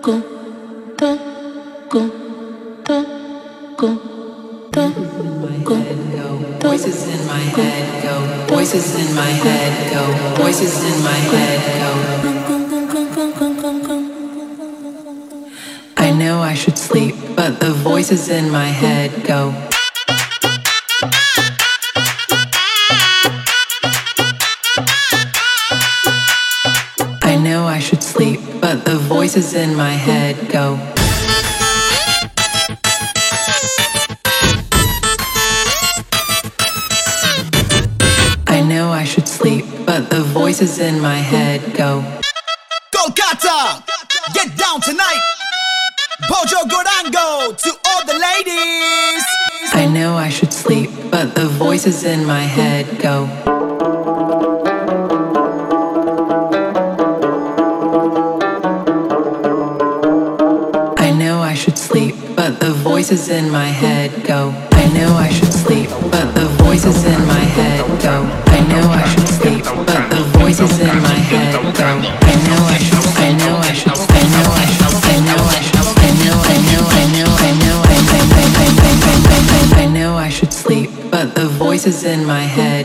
Voices in my head go. Voices in my head go. Voices in my head go. I know I should sleep, but the voices in my head go. I know I should sleep, but the voices in my head go. I know I should sleep, but the voices in my head go. Kolkata, get down tonight. Bojo Gorango to all the ladies. I know I should sleep, but the voices in my head go. I know I should sleep, but the voices in my head go. I know I should sleep, but the voices in my head go. I know I should sleep, but the voices in my head go. I know I should, I know I should, I know I should, I know I should, I know I know I know I know I know I know I know I should sleep, but the voices in my head